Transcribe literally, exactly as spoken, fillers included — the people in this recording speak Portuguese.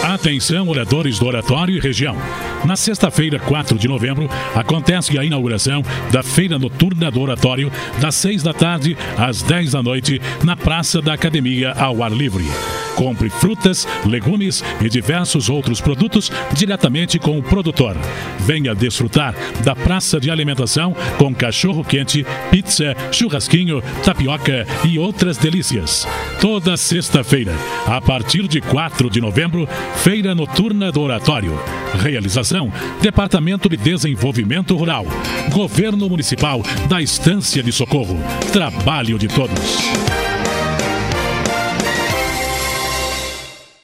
Atenção, moradores do Oratório e região. Na sexta-feira, quatro de novembro, acontece a inauguração da Feira Noturna do Oratório, das seis da tarde às dez da noite, na Praça da Academia, ao ar livre. Compre frutas, legumes e diversos outros produtos diretamente com o produtor. Venha desfrutar da praça de alimentação com cachorro-quente, pizza, churrasquinho, tapioca e outras delícias. Toda sexta-feira, a partir de quatro de novembro, Feira Noturna do Oratório. Realização: Departamento de Desenvolvimento Rural, Governo Municipal da Estância de Socorro. Trabalho de todos.